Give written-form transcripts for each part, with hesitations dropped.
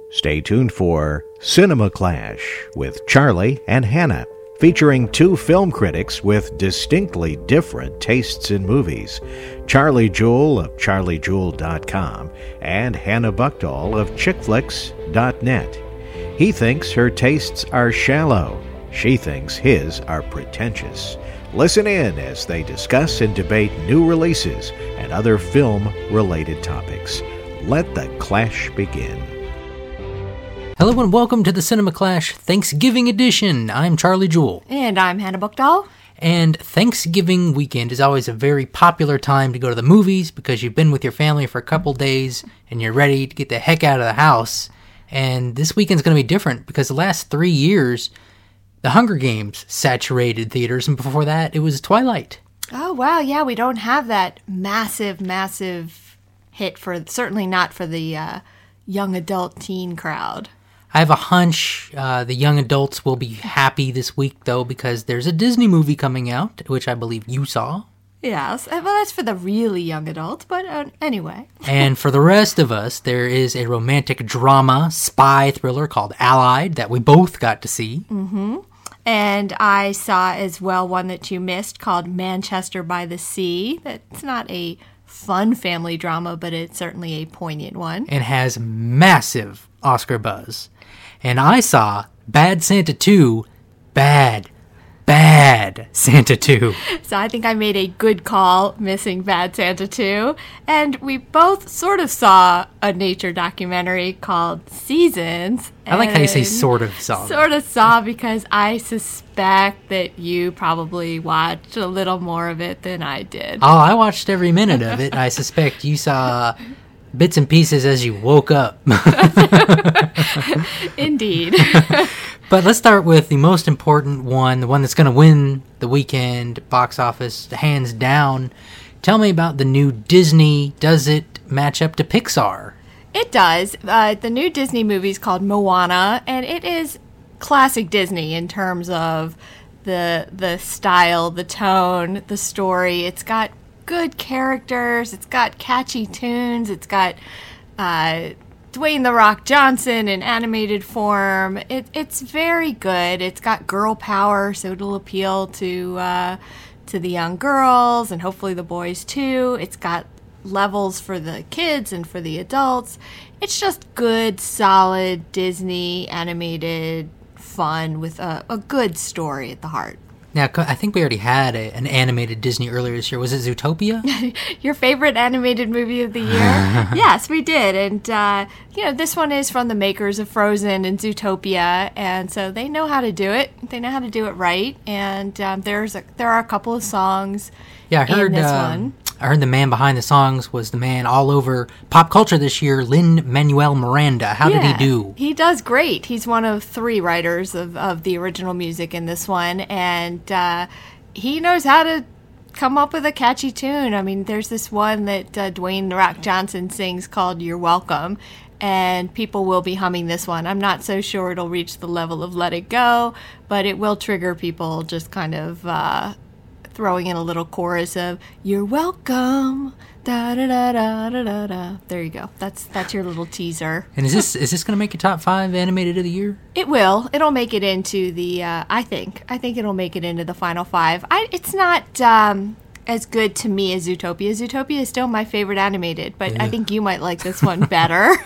Stay tuned for Cinema Clash with Charlie and Hannah, featuring two film critics with distinctly different tastes in movies, Charlie Jewell of charliejewell.com and Hannah Buchdahl of chickflix.net. He thinks her tastes are shallow. She thinks his are pretentious. Listen in as they discuss and debate new releases and other film-related topics. Let the clash begin. Hello and welcome to the Cinema Clash Thanksgiving edition. I'm Charlie Jewell. And I'm Hannah Buchdahl. And Thanksgiving weekend is always a very popular time to go to the movies because you've been with your family for a couple days and you're ready to get the heck out of the house. And this weekend's going to be different because the last 3 years, The Hunger Games saturated theaters, and before that, it was Twilight. Oh, wow, yeah, we don't have that massive hit certainly not for the young adult teen crowd. I have a hunch the young adults will be happy this week, though, because there's a Disney movie coming out, which I believe you saw. Yes, well, that's for the really young adults, but anyway. And for the rest of us, there is a romantic drama spy thriller called Allied that we both got to see. Mm-hmm. And I saw as well one that you missed called Manchester by the Sea. That's not a fun family drama, but it's certainly a poignant one. And has massive Oscar buzz. And I saw Bad Santa 2, Bad Santa 2. So I think I made a good call missing Bad Santa 2. And we both sort of saw a nature documentary called Seasons. I like how you say sort of saw. Sort of saw because I suspect that you probably watched a little more of it than I did. Oh, I watched every minute of it. I suspect you saw bits and pieces as you woke up. Indeed. But let's start with the most important one, the one that's going to win the weekend box office hands down. Tell me about the new Disney. Does it match up to Pixar? It does. The new Disney movie is called Moana, and it is classic Disney in terms of the style, the tone, the story. It's got good characters. It's got catchy tunes. It's got Dwayne "The Rock" Johnson in animated form. It's very good. It's got girl power, so it'll appeal to the young girls and hopefully the boys too. It's got levels for the kids and for the adults. It's just good, solid Disney animated fun with a good story at the heart. Now, I think we already had an animated Disney earlier this year. Was it Zootopia? Your favorite animated movie of the year? Yes, we did. And, this one is from the makers of Frozen and Zootopia. And so they know how to do it. They know how to do it right. And there are a couple of songs in this one. I heard the man behind the songs was the man all over pop culture this year, Lin-Manuel Miranda. How did he do? He does great. He's one of 3 writers of the original music in this one, and he knows how to come up with a catchy tune. I mean, there's this one that Dwayne "The Rock" Johnson sings called "You're Welcome," and people will be humming this one. I'm not so sure it'll reach the level of "Let It Go," but it will trigger people just kind of throwing in a little chorus of "You're welcome, da da da da da da da." There you go. That's your little teaser. And is this going to make your top 5 animated of the year? It will. It'll make it into the. I think it'll make it into the final 5. It's not as good to me as Zootopia. Zootopia is still my favorite animated, but I think you might like this one better.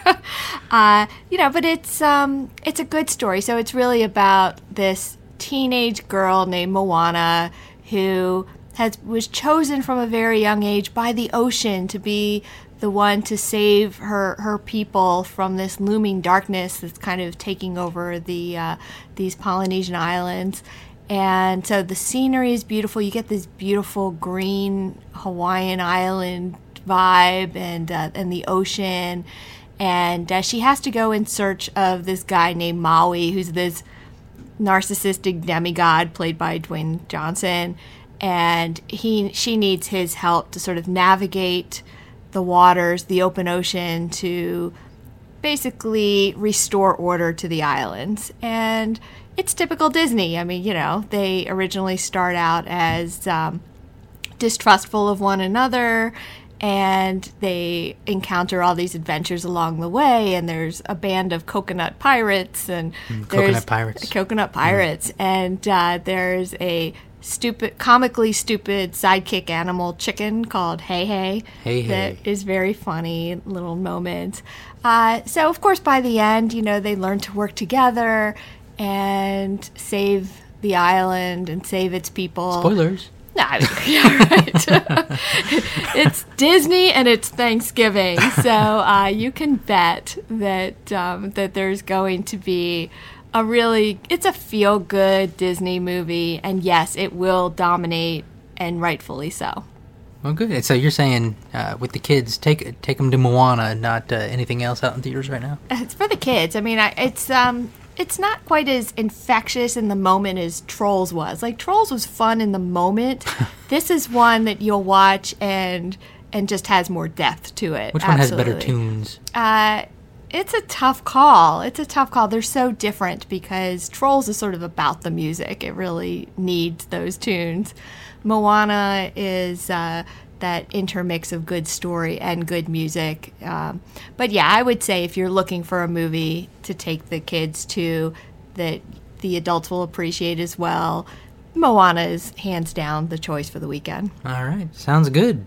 But it's a good story. So it's really about this teenage girl named Moana, who was chosen from a very young age by the ocean to be the one to save her people from this looming darkness that's kind of taking over these Polynesian islands. And so the scenery is beautiful. You get this beautiful green Hawaiian island vibe and the ocean. And she has to go in search of this guy named Maui, who's this narcissistic demigod played by Dwayne Johnson, and she needs his help to sort of navigate the waters, the open ocean, to basically restore order to the islands. And it's typical Disney. I mean, they originally start out as distrustful of one another, and they encounter all these adventures along the way, and there's a band of coconut pirates, and Coconut pirates, and there's a comically stupid sidekick animal chicken called Hey Hey. That is very funny little moment. So of course by the end, they learn to work together and save the island and save its people. Spoilers. No, yeah, right. It's Disney and it's Thanksgiving, so you can bet that that there's going to be it's a feel-good Disney movie, and yes, it will dominate, and rightfully so. Well, good. And so you're saying with the kids, take them to Moana, not anything else out in theaters right now? It's for the kids. I mean, it's not quite as infectious in the moment as Trolls was. Like, Trolls was fun in the moment. This is one that you'll watch and just has more depth to it. Which one has better tunes? It's a tough call. They're so different because Trolls is sort of about the music. It really needs those tunes. Moana is that intermix of good story and good music. But yeah, I would say if you're looking for a movie to take the kids to that the adults will appreciate as well, Moana is hands down the choice for the weekend. All right. Sounds good.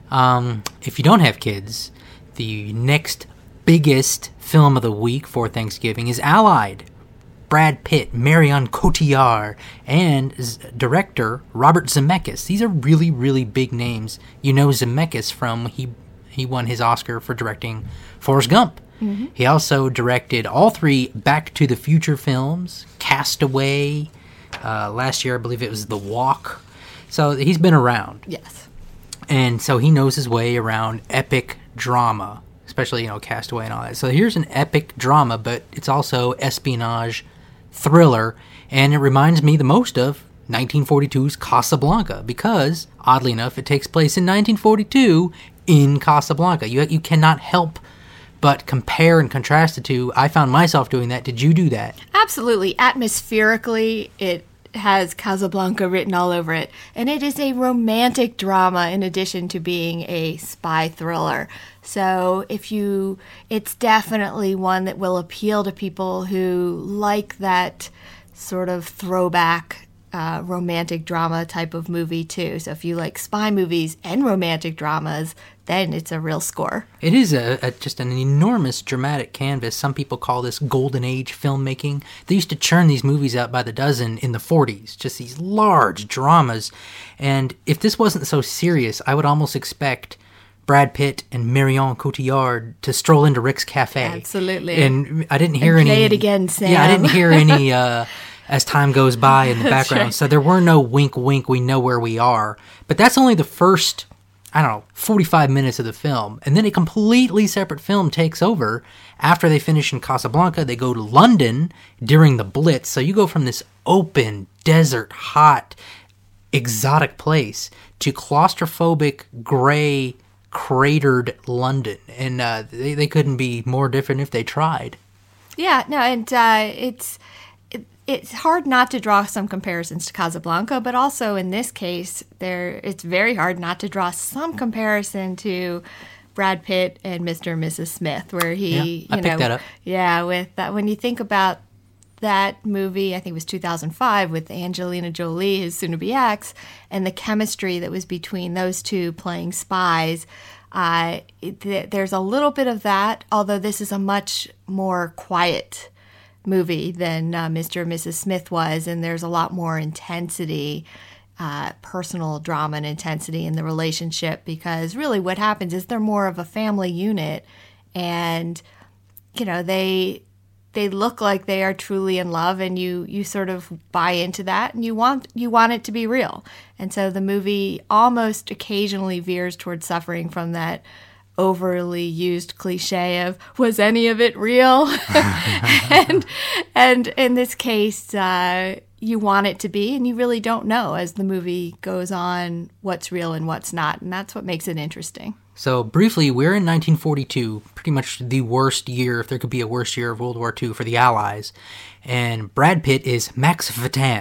If you don't have kids, the next biggest film of the week for Thanksgiving is Allied. Brad Pitt, Marion Cotillard, and director Robert Zemeckis. These are really, really big names. You know Zemeckis from, he won his Oscar for directing Forrest Gump. Mm-hmm. He also directed all 3 Back to the Future films, Castaway, last year I believe it was The Walk. So he's been around. Yes. And so he knows his way around epic drama, especially, Castaway and all that. So here's an epic drama, but it's also espionage thriller, and it reminds me the most of 1942's Casablanca, because, oddly enough, it takes place in 1942 in Casablanca. You cannot help but compare and contrast the two. I found myself doing that. Did you do that? Absolutely. Atmospherically, it has Casablanca written all over it, and it is a romantic drama in addition to being a spy thriller. So it's definitely one that will appeal to people who like that sort of throwback romantic drama type of movie too. So if you like spy movies and romantic dramas, then it's a real score. It is just an enormous dramatic canvas. Some people call this golden age filmmaking. They used to churn these movies out by the dozen in the 40s, just these large dramas. And if this wasn't so serious, I would almost expect Brad Pitt and Marion Cotillard to stroll into Rick's Cafe. Absolutely. And I didn't hear any... Play it again, Sam. Yeah, I didn't hear any... as time goes by in the background. Right. So there were no wink, wink, we know where we are. But that's only the first, 45 minutes of the film. And then a completely separate film takes over. After they finish in Casablanca, they go to London during the Blitz. So you go from this open, desert, hot, exotic place to claustrophobic, gray, cratered London. And they couldn't be more different if they tried. Yeah, no, and it's hard not to draw some comparisons to Casablanca, but also in this case, it's very hard not to draw some comparison to Brad Pitt and Mr. and Mrs. Smith, where he, I picked that up. Yeah, with that, when you think about that movie, I think it was 2005, with Angelina Jolie, his soon-to-be ex, and the chemistry that was between those two playing spies. There's a little bit of that, although this is a much more quiet movie than Mr. and Mrs. Smith was, and there's a lot more intensity, personal drama and intensity in the relationship, because really what happens is they're more of a family unit, and they look like they are truly in love, and you sort of buy into that, and you want it to be real. And so the movie almost occasionally veers towards suffering from that overly used cliche of, was any of it real? and in this case, you want it to be, and you really don't know as the movie goes on what's real and what's not, and that's what makes it interesting. So briefly, we're in 1942, pretty much the worst year, if there could be a worse year of World War II for the Allies, and Brad Pitt is Max Vatan.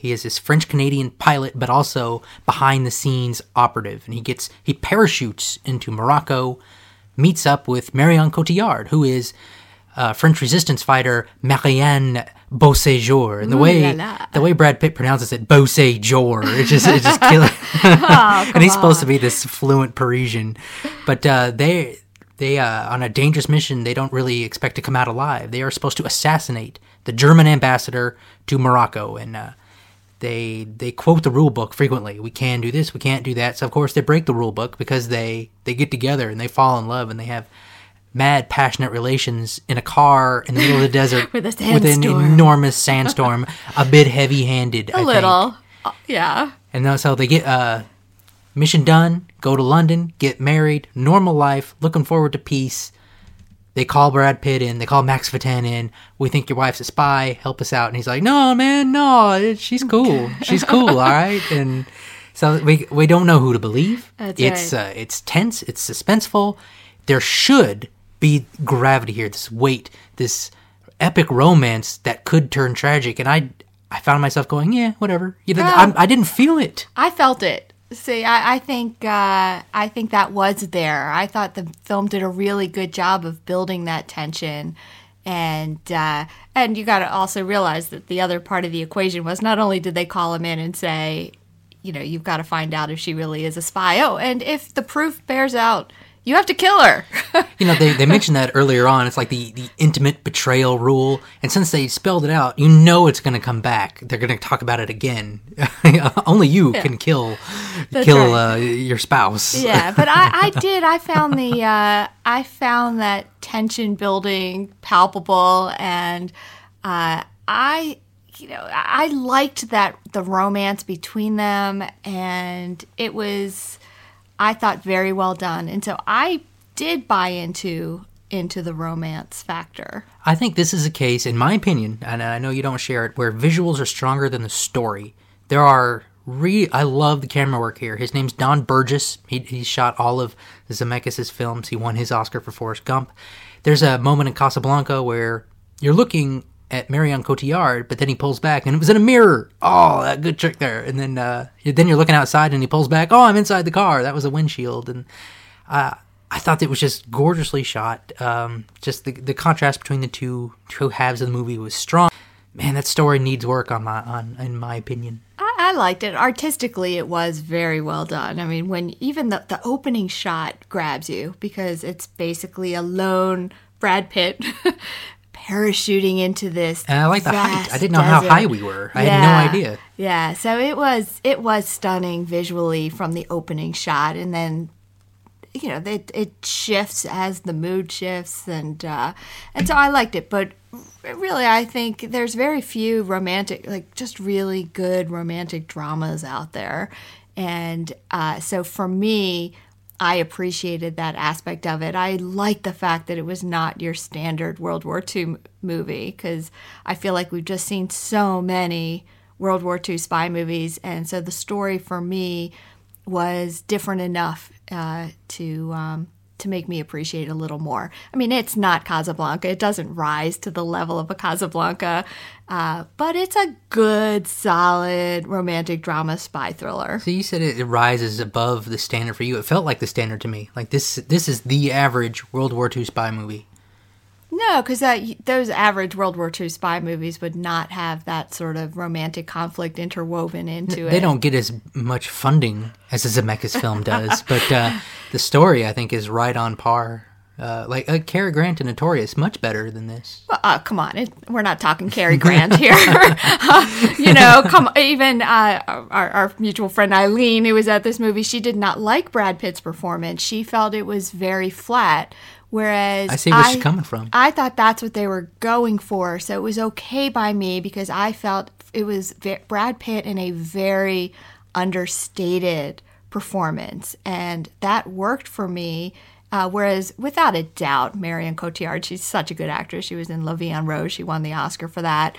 He is this French-Canadian pilot, but also behind-the-scenes operative. And he parachutes into Morocco, meets up with Marion Cotillard, who is French resistance fighter Marianne Beauséjour. And the way Brad Pitt pronounces it, Beauséjour, it's just killing. And he's supposed to be this fluent Parisian. But they on a dangerous mission, they don't really expect to come out alive. They are supposed to assassinate the German ambassador to Morocco. And they quote the rule book frequently. We can do this, we can't do that. So, of course, they break the rule book because they get together and they fall in love and they have mad, passionate relations in a car in the middle of the desert with an enormous sandstorm, a bit heavy-handed, a little. Yeah. And so they get mission done, go to London, get married, normal life, looking forward to peace. They call Brad Pitt in, they call Max Vatan in. We think your wife's a spy, help us out. And he's like, no, man, no, she's cool. She's cool, all right? And so we don't know who to believe. That's right. It's tense, it's suspenseful. There should be gravity here, this weight, this epic romance that could turn tragic. And I found myself going, yeah, whatever. I didn't feel it. I felt it. See, I think that was there. I thought the film did a really good job of building that tension, and you got to also realize that the other part of the equation was not only did they call him in and say, you've got to find out if she really is a spy. Oh, and if the proof bears out, you have to kill her. They mentioned that earlier on. It's like the intimate betrayal rule. And since they spelled it out, it's going to come back. They're going to talk about it again. Only you can kill your spouse. Yeah, but I found that tension building palpable, and I liked that the romance between them, and it was, I thought, very well done. And so I did buy into the romance factor. I think this is a case, in my opinion, and I know you don't share it, where visuals are stronger than the story. I love the camera work here. His name's Don Burgess. He shot all of Zemeckis' films. He won his Oscar for Forrest Gump. There's a moment in Casablanca where you're looking at Marion Cotillard, but then he pulls back, and it was in a mirror. Oh, that good trick there. And then you're looking outside, and he pulls back. Oh, I'm inside the car. That was a windshield. And I thought it was just gorgeously shot. Just the contrast between the two halves of the movie was strong. Man, that story needs work in my opinion. I liked it. Artistically, it was very well done. I mean, when even the opening shot grabs you, because it's basically a lone Brad Pitt parachuting into this. And I like the height. I didn't know how high we were. I had no idea. Yeah, so it was stunning visually from the opening shot, and then it shifts as the mood shifts, and so I liked it. But really, I think there's very few romantic, just really good romantic dramas out there, and so for me, I appreciated that aspect of it. I liked the fact that it was not your standard World War II movie, because I feel like we've just seen so many World War II spy movies, and so the story for me was different enough to make me appreciate it a little more. I mean, it's not Casablanca. It doesn't rise to the level of a Casablanca, but it's a good, solid romantic drama spy thriller. So you said it rises above the standard for you. It felt like the standard to me. Like this is the average World War II spy movie. No, because those average World War II spy movies would not have that sort of romantic conflict interwoven into it. They don't get as much funding as a Zemeckis film does, but the story, I think, is right on par. Cary Grant and Notorious, much better than this. Come on, we're not talking Cary Grant here. Even our mutual friend Eileen, who was at this movie, she did not like Brad Pitt's performance. She felt it was very flat. Whereas I see where she's coming from. I thought that's what they were going for, so it was okay by me because I felt it was Brad Pitt in a very understated performance, and that worked for me. Whereas, without a doubt, Marion Cotillard, she's such a good actress. She was in La Vie en Rose. She won the Oscar for that.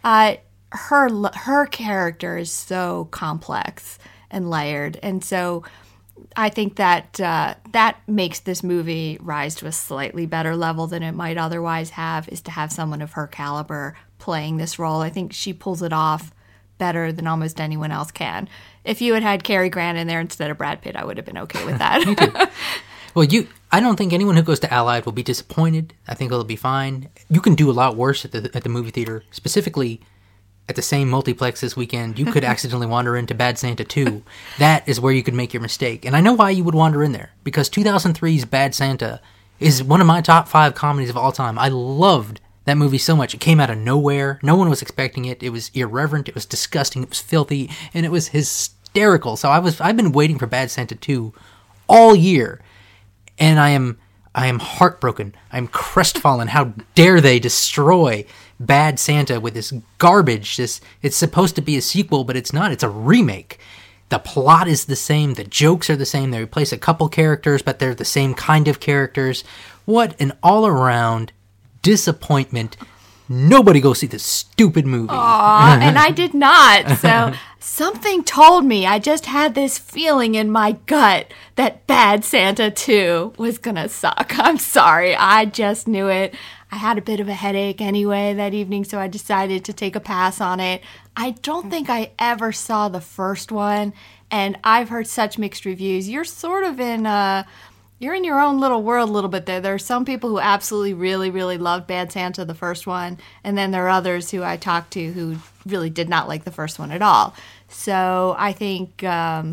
Her character is so complex and layered, and so I think that that makes this movie rise to a slightly better level than it might otherwise have, is to have someone of her caliber playing this role. I think she pulls it off better than almost anyone else can. If you had had Cary Grant in there instead of Brad Pitt, I would have been okay with that. Me too. Well, I don't think anyone who goes to Allied will be disappointed. I think it'll be fine. You can do a lot worse at the movie theater, specifically at the same multiplex this weekend. You could accidentally wander into Bad Santa 2. That is where you could make your mistake. And I know why you would wander in there, because 2003's Bad Santa is one of my top 5 comedies of all time. I loved that movie so much. It came out of nowhere. No one was expecting it. It was irreverent. It was disgusting. It was filthy. And it was hysterical. So I've been waiting for Bad Santa 2 all year. And I am heartbroken. I'm crestfallen. How dare they destroy Bad Santa with this garbage? It's supposed to be a sequel, but it's not. It's a remake. The plot is the same. The jokes are the same. They replace a couple characters, but they're the same kind of characters. What an all-around disappointment. Nobody go see this stupid movie. Aw, and I did not. So something told me, I just had this feeling in my gut that Bad Santa 2 was gonna suck. I'm sorry. I just knew it. I had a bit of a headache anyway that evening, so I decided to take a pass on it. I don't think I ever saw the first one, and I've heard such mixed reviews. You're sort of you're in your own little world a little bit there. There are some people who absolutely really, really loved Bad Santa, the first one, and then there are others who I talked to who really did not like the first one at all. So I think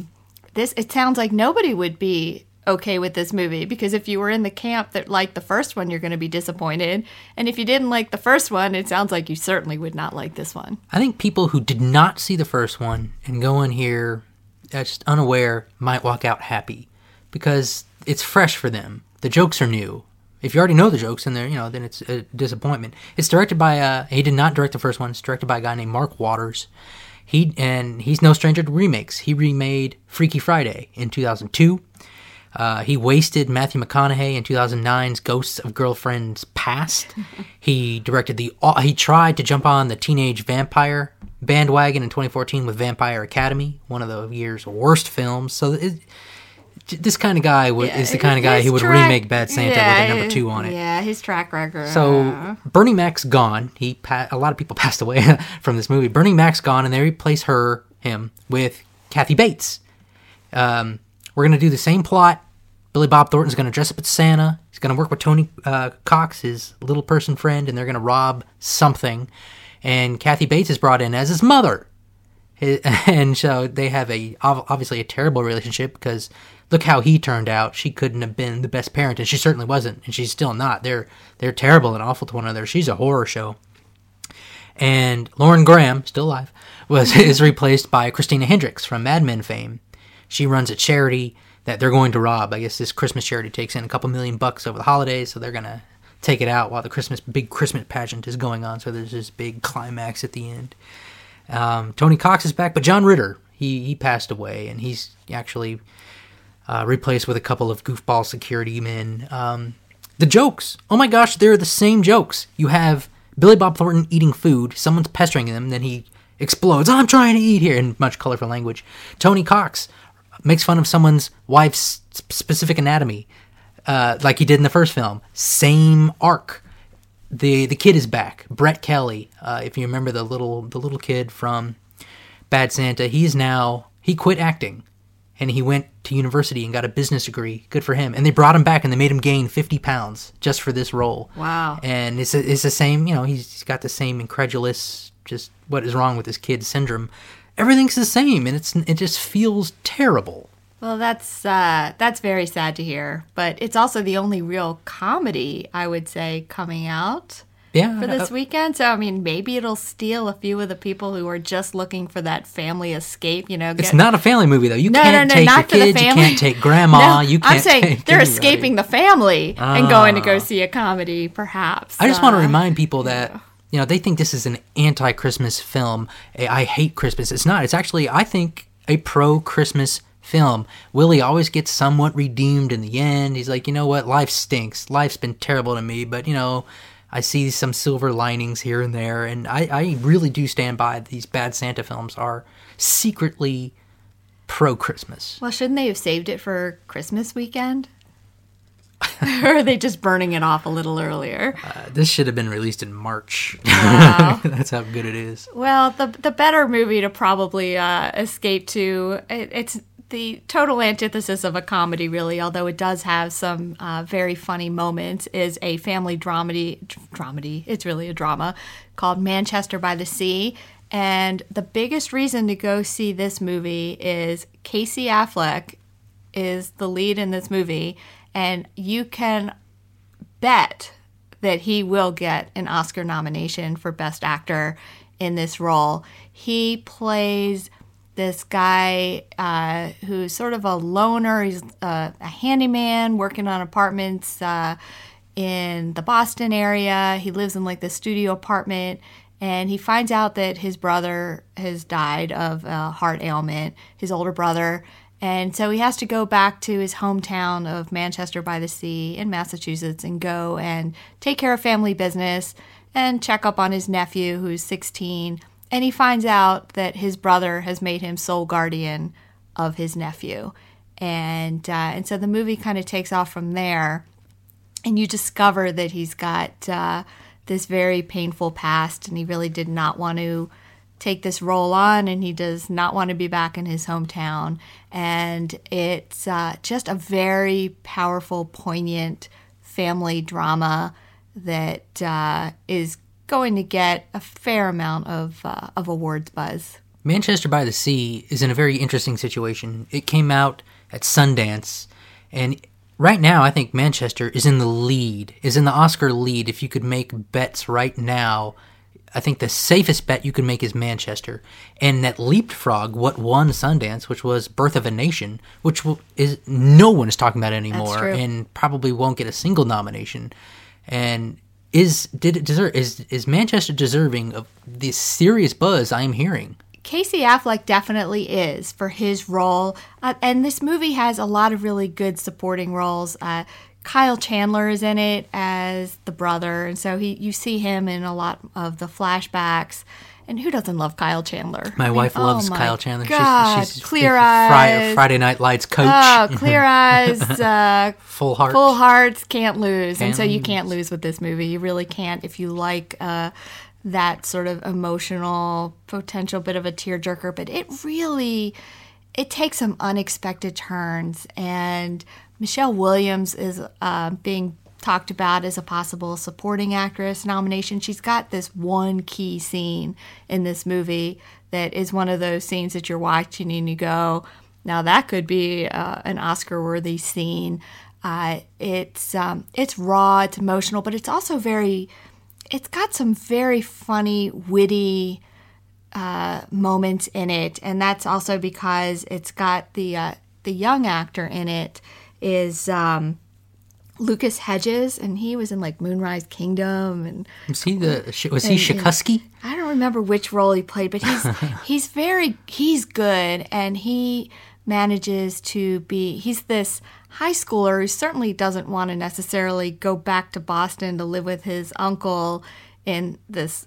it sounds like nobody would be okay with this movie, because if you were in the camp that liked the first one, you're going to be disappointed. And if you didn't like the first one, it sounds like you certainly would not like this one. I think people who did not see the first one and go in here just unaware might walk out happy, because it's fresh for them. The jokes are new. If you already know the jokes, then then it's a disappointment. It's directed by he did not direct the first one. It's directed by a guy named Mark Waters. He's no stranger to remakes. He remade Freaky Friday in 2002. He wasted Matthew McConaughey in 2009's Ghosts of Girlfriends Past. He directed he tried to jump on the teenage vampire bandwagon in 2014 with Vampire Academy, one of the year's worst films. So this kind of guy is the kind of guy who would remake Bad Santa with a number 2 on it. Yeah, his track record. So Bernie Mac's gone. A lot of people passed away from this movie. Bernie Mac's gone, and they replace him with Kathy Bates. We're going to do the same plot. Billy Bob Thornton's going to dress up as Santa. He's going to work with Tony Cox, his little person friend, and they're going to rob something. And Kathy Bates is brought in as his mother. And so they have obviously a terrible relationship, because look how he turned out. She couldn't have been the best parent, and she certainly wasn't, and she's still not. They're terrible and awful to one another. She's a horror show. And Lauren Graham, still alive, is replaced by Christina Hendricks from Mad Men fame. She runs a charity that they're going to rob. I guess this Christmas charity takes in a couple $1 million over the holidays, so they're going to take it out while the big Christmas pageant is going on. So there's this big climax at the end. Tony Cox is back, but John Ritter, he passed away, and he's actually replaced with a couple of goofball security men. The jokes, oh my gosh, they're the same jokes. You have Billy Bob Thornton eating food, someone's pestering him, then he explodes, I'm trying to eat here, in much colorful language. Tony Cox makes fun of someone's wife's specific anatomy, like he did in the first film. Same arc. The kid is back. Brett Kelly, if you remember the little kid from Bad Santa, he quit acting, and he went to university and got a business degree. Good for him. And they brought him back, and they made him gain 50 pounds just for this role. Wow. And it's the same, he's got the same incredulous, just what is wrong with this kid syndrome. Everything's the same, and it just feels terrible. Well, that's very sad to hear, but it's also the only real comedy, I would say, coming out for this weekend. So, I mean, maybe it'll steal a few of the people who are just looking for that family escape. It's not a family movie, though. You can't take your kids, you can't take grandma, you can't. I'm saying they're escaping the family and going to go see a comedy, perhaps. I just want to remind people that. They think this is an anti-Christmas film. I hate Christmas. It's not. It's actually, I think, a pro-Christmas film. Willie always gets somewhat redeemed in the end. He's like, you know what? Life stinks. Life's been terrible to me, but, I see some silver linings here and there, and I really do stand by these Bad Santa films are secretly pro-Christmas. Well, shouldn't they have saved it for Christmas weekend? Or are they just burning it off a little earlier? This should have been released in March. Wow. That's how good it is. Well, the better movie to probably escape to, it's the total antithesis of a comedy, really, although it does have some very funny moments, is a family dramedy, it's really a drama, called Manchester by the Sea. And the biggest reason to go see this movie is Casey Affleck is the lead in this movie, and you can bet that he will get an Oscar nomination for Best Actor in this role. He plays this guy who's sort of a loner. He's a handyman working on apartments in the Boston area. He lives in like the studio apartment, and he finds out that his brother has died of a heart ailment, his older brother. And so he has to go back to his hometown of Manchester by the Sea in Massachusetts and go and take care of family business and check up on his nephew, who's 16. And he finds out that his brother has made him sole guardian of his nephew. And so the movie kind of takes off from there. And you discover that he's got this very painful past, and he really did not want to take this role on, and he does not want to be back in his hometown. And it's just a very powerful, poignant family drama that is going to get a fair amount of awards buzz. Manchester by the Sea is in a very interesting situation. It came out at Sundance, and right now I think Manchester is in the Oscar lead. If you could make bets right now, I think the safest bet you can make is Manchester. And that leapfrog what won Sundance, which was Birth of a Nation, which is no one is talking about anymore, and probably won't get a single nomination. And is Manchester deserving of the serious buzz I'm hearing? Casey Affleck definitely is for his role, and this movie has a lot of really good supporting roles. Kyle Chandler is in it as the brother, and so you see him in a lot of the flashbacks. And who doesn't love Kyle Chandler? My wife loves Kyle Chandler. God, she's Clear Eyes. Friday Night Lights coach. Oh, Clear Eyes. Full Heart. Full Hearts, Can't Lose. And so you can't lose with this movie. You really can't if you like that sort of emotional, potential bit of a tearjerker. But it takes some unexpected turns. And Michelle Williams is being talked about as a possible supporting actress nomination. She's got this one key scene in this movie that is one of those scenes that you're watching and you go, now that could be an Oscar-worthy scene. It's raw, it's emotional, but it's also it's got some very funny, witty moments in it, and that's also because it's got the young actor in it is Lucas Hedges, and he was in like Moonrise Kingdom. And was he Shakusky? I don't remember which role he played, but he's good, and he manages to be. He's this high schooler who certainly doesn't want to necessarily go back to Boston to live with his uncle in this,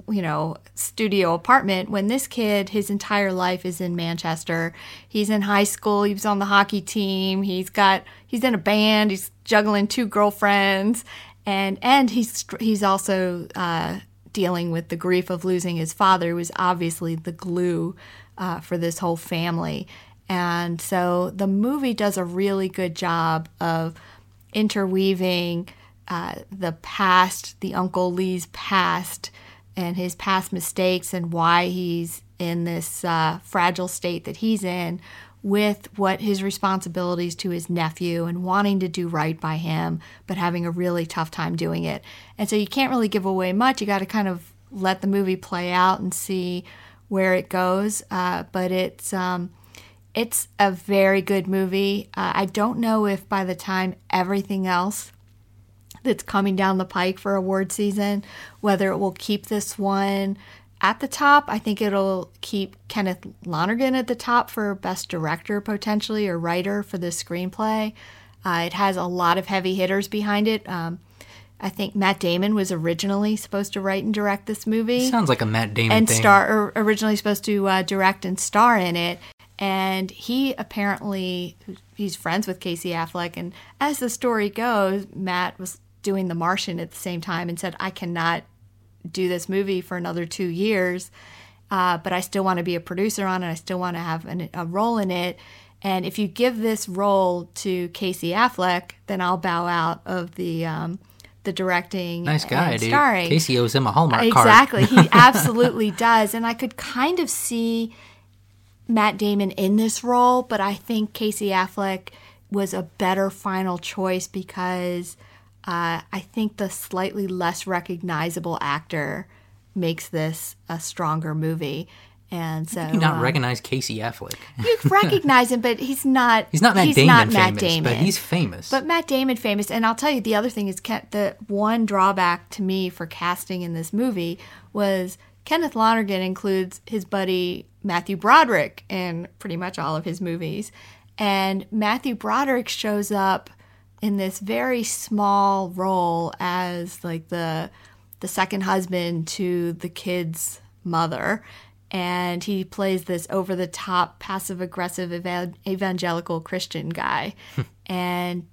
studio apartment, when this kid, his entire life is in Manchester. He's in high school. He was on the hockey team. He's in a band. He's juggling 2 girlfriends, and he's also dealing with the grief of losing his father, who was obviously the glue for this whole family. And so the movie does a really good job of interweaving the past, the Uncle Lee's past, and his past mistakes and why he's in this fragile state that he's in, with what his responsibilities to his nephew and wanting to do right by him, but having a really tough time doing it. And so you can't really give away much. You got to kind of let the movie play out and see where it goes. But it's a very good movie. I don't know if by the time everything else that's coming down the pike for award season, whether it will keep this one at the top. I think it'll keep Kenneth Lonergan at the top for Best Director, potentially, or Writer for the screenplay. It has a lot of heavy hitters behind it. I think Matt Damon was originally supposed to write and direct this movie. Sounds like a Matt Damon thing. Originally supposed to direct and star in it. And he apparently, he's friends with Casey Affleck. And as the story goes, Matt was doing The Martian at the same time and said, I cannot do this movie for another 2 years, but I still want to be a producer on it. I still want to have a role in it. And if you give this role to Casey Affleck, then I'll bow out of the directing. Nice guy, and dude. Starring. Casey owes him a Hallmark card. Exactly. He absolutely does. And I could kind of see Matt Damon in this role, but I think Casey Affleck was a better final choice because I think the slightly less recognizable actor makes this a stronger movie. And so You not recognize Casey Affleck. you recognize him, but he's not. He's not Matt Damon famous, but he's famous. But Matt Damon famous, and I'll tell you the other thing is the one drawback to me for casting in this movie was Kenneth Lonergan includes his buddy Matthew Broderick in pretty much all of his movies, and Matthew Broderick shows up in this very small role as like the second husband to the kid's mother. And he plays this over-the-top, passive-aggressive evangelical Christian guy. And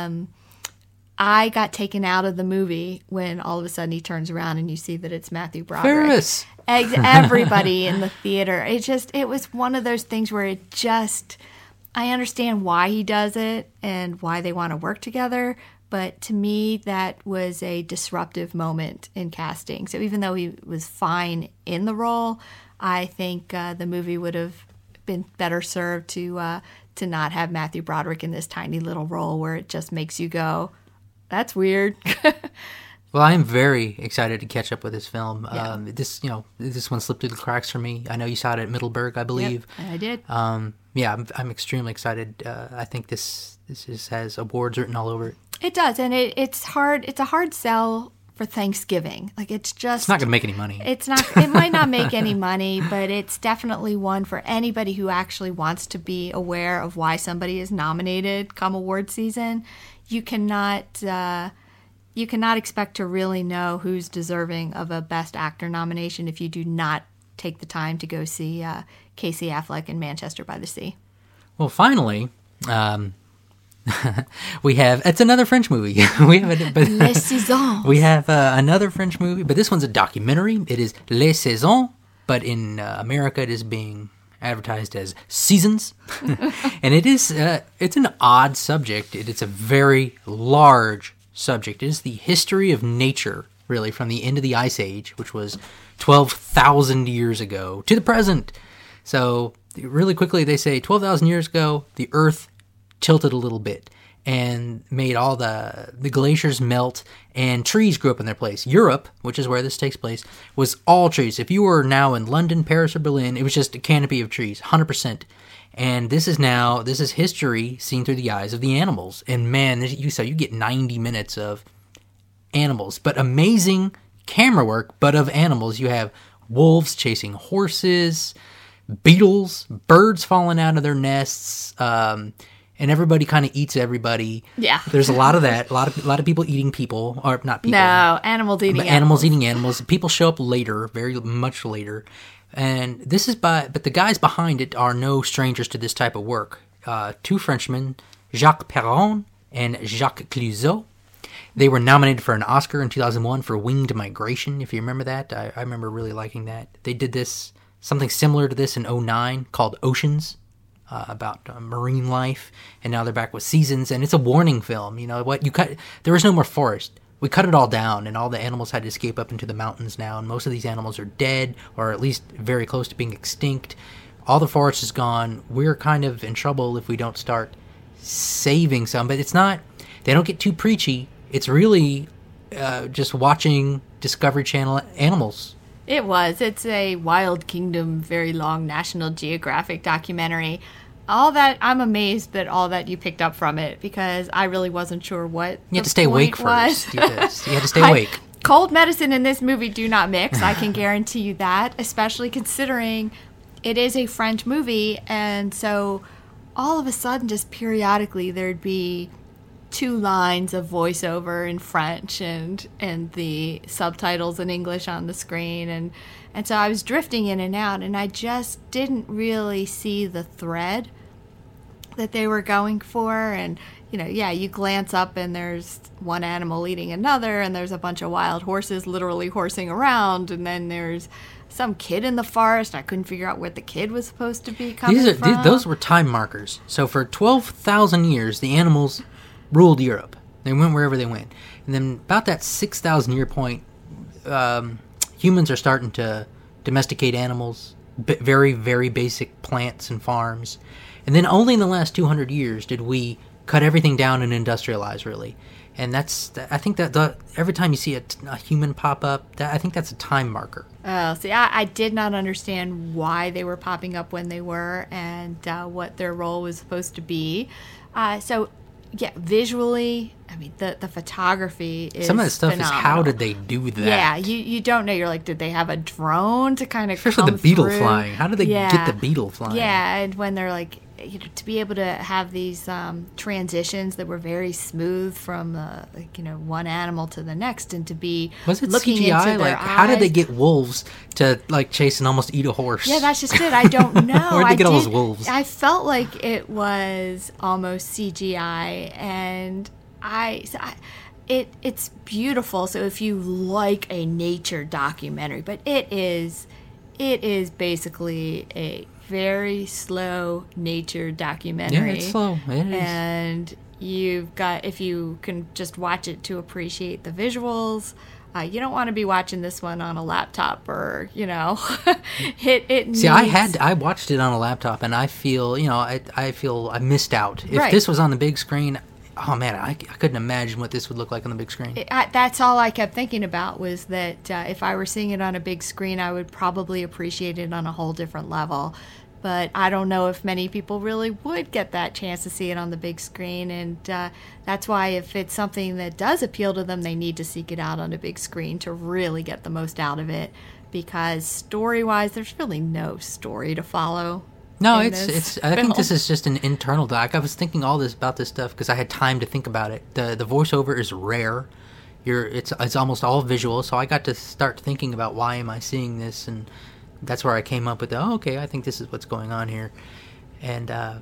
I got taken out of the movie when all of a sudden he turns around and you see that it's Matthew Broderick. Ferris! Everybody in the theater. It was one of those things where I understand why he does it and why they want to work together. But to me, that was a disruptive moment in casting. So even though he was fine in the role, I think the movie would have been better served to not have Matthew Broderick in this tiny little role where it just makes you go, that's weird. Well, I am very excited to catch up with this film. Yeah. This one slipped through the cracks for me. I know you saw it at Middleburg, I believe. Yep, I did. I'm extremely excited. I think this just has awards written all over it. It does, and it's hard. It's a hard sell for Thanksgiving. Like it's not going to make any money. It's not. It might not make any money, but it's definitely one for anybody who actually wants to be aware of why somebody is nominated come award season. You cannot expect to really know who's deserving of a Best Actor nomination if you do not take the time to go see Casey Affleck in Manchester by the Sea. Well, finally, it's another French movie. Les Saisons. We have another French movie, but this one's a documentary. It is Les Saisons, but in America it is being advertised as Seasons. And it's an odd subject. It's a very large subject. It is the history of nature, really, from the end of the Ice Age, which was 12,000 years ago, to the present. So really quickly, they say 12,000 years ago, the Earth tilted a little bit and made all the glaciers melt and trees grew up in their place. Europe, which is where this takes place, was all trees. If you were now in London, Paris, or Berlin, it was just a canopy of trees, 100%. And this is history seen through the eyes of the animals. And man, you get 90 minutes of animals, but amazing camera work, but of animals. You have wolves chasing horses, beetles, birds falling out of their nests, and everybody kind of eats everybody. Yeah. There's a lot of that. A lot of people eating people, or not people. No, animals eating animals eating animals. People show up later, very much later. And but the guys behind it are no strangers to this type of work. Two Frenchmen, Jacques Perron and Jacques Clouseau. They were nominated for an Oscar in 2001 for Winged Migration, if you remember that. I remember really liking that. They did something similar to this in 2009 called Oceans, about marine life, and now they're back with Seasons, and it's a warning film. You know what? There was no more forest. We cut it all down, and all the animals had to escape up into the mountains now, and most of these animals are dead, or at least very close to being extinct. All the forest is gone. We're kind of in trouble if we don't start saving some, but it's not, they don't get too preachy. It's really just watching Discovery Channel animals. It's a Wild Kingdom, very long National Geographic documentary. All that, I'm amazed that all that you picked up from it, because I really wasn't sure what you had to stay awake first. You had to stay awake. Cold medicine in this movie do not mix. I can guarantee you that, especially considering it is a French movie, and so all of a sudden, just periodically, there'd be 2 lines of voiceover in French and the subtitles in English on the screen, and so I was drifting in and out, and I just didn't really see the thread that they were going for. And you glance up and there's one animal eating another, and there's a bunch of wild horses literally horsing around, and then there's some kid in the forest. I couldn't figure out where the kid was supposed to be coming from. Those were time markers. So for 12,000 years, the animals ruled Europe. They went wherever they went. And then about that 6,000 year point, humans are starting to domesticate animals, very, very basic plants and farms. And then only in the last 200 years did we cut everything down and industrialize, really. And I think that every time you see a human pop up, I think that's a time marker. Oh, see, I did not understand why they were popping up when they were, and what their role was supposed to be. Visually, I mean, the photography is some of the stuff phenomenal. Is how did they do that? Yeah, you don't know. You're like, did they have a drone to kind of especially come the beetle through? flying? How did they get the beetle flying? Yeah, and when they're like, to be able to have these transitions that were very smooth from one animal to the next, and to be was it looking CGI? into their eyes. How did they get wolves to chase and almost eat a horse? Yeah, that's just it. I don't know. Where'd they get all those wolves? I felt like it was almost CGI, and it's beautiful. So if you like a nature documentary, but it is basically a very slow nature documentary. Yeah, it's slow. It is. And if you can just watch it to appreciate the visuals, you don't want to be watching this one on a laptop or, it needs... See, I watched it on a laptop, and I feel, I missed out. If this was on the big screen, oh man, I couldn't imagine what this would look like on the big screen. That's all I kept thinking about, was that if I were seeing it on a big screen, I would probably appreciate it on a whole different level. But I don't know if many people really would get that chance to see it on the big screen, and that's why if it's something that does appeal to them, they need to seek it out on a big screen to really get the most out of it, because story-wise, there's really no story to follow. No, I think this is just an internal doc. I was thinking all this about this stuff because I had time to think about it. The voiceover is rare. It's almost all visual, so I got to start thinking about why am I seeing this, and that's where I came up with okay, I think this is what's going on here. And I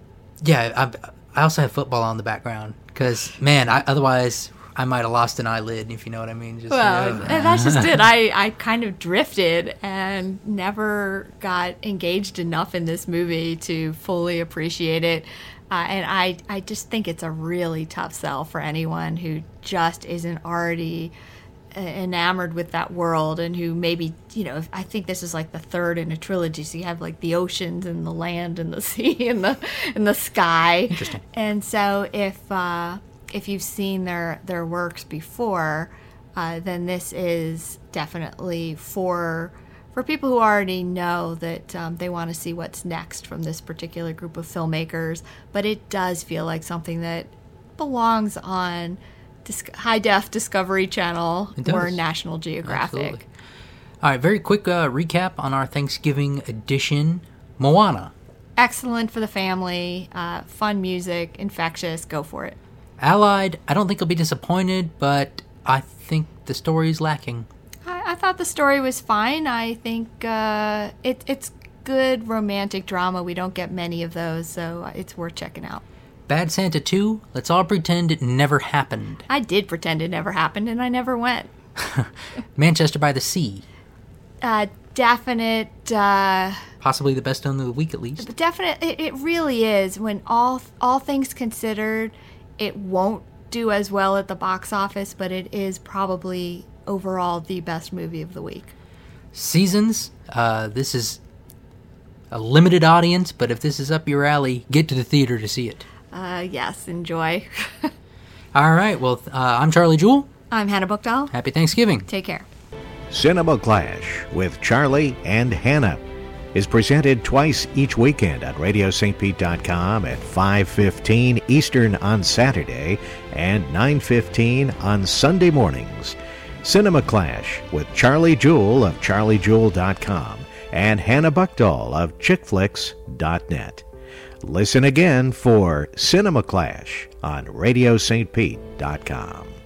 also have football on the background because, man, otherwise I might have lost an eyelid, if you know what I mean. That's just it. I kind of drifted and never got engaged enough in this movie to fully appreciate it. And I just think it's a really tough sell for anyone who just isn't already enamored with that world, and who maybe, I think this is like the third in a trilogy, so you have like the oceans and the land and the sea and the sky. Interesting. And so if you've seen their works before, then this is definitely for people who already know that they want to see what's next from this particular group of filmmakers. But it does feel like something that belongs on high-def Discovery Channel or National Geographic. Absolutely. All right, very quick recap on our Thanksgiving edition. Moana. Excellent for the family. Fun music, infectious. Go for it. Allied, I don't think I'll be disappointed, but I think the story's lacking. I thought the story was fine. I think it's good romantic drama. We don't get many of those, so it's worth checking out. Bad Santa 2, let's all pretend it never happened. I did pretend it never happened, and I never went. Manchester by the Sea. Definite... possibly the best film of the week, at least. Definite. It really is. When all things considered, it won't do as well at the box office, but it is probably overall the best movie of the week. Seasons. This is a limited audience, but if this is up your alley, get to the theater to see it. Yes, enjoy. All right. Well, I'm Charlie Jewell. I'm Hannah Buchdahl. Happy Thanksgiving. Take care. Cinema Clash with Charlie and Hannah is presented twice each weekend on RadioSt. at 5:15 Eastern on Saturday and 9:15 on Sunday mornings. Cinema Clash with Charlie Jewell of CharlieJewell.com and Hannah Buchdahl of ChickFlix.net. Listen again for Cinema Clash on RadioSt. Pete.com.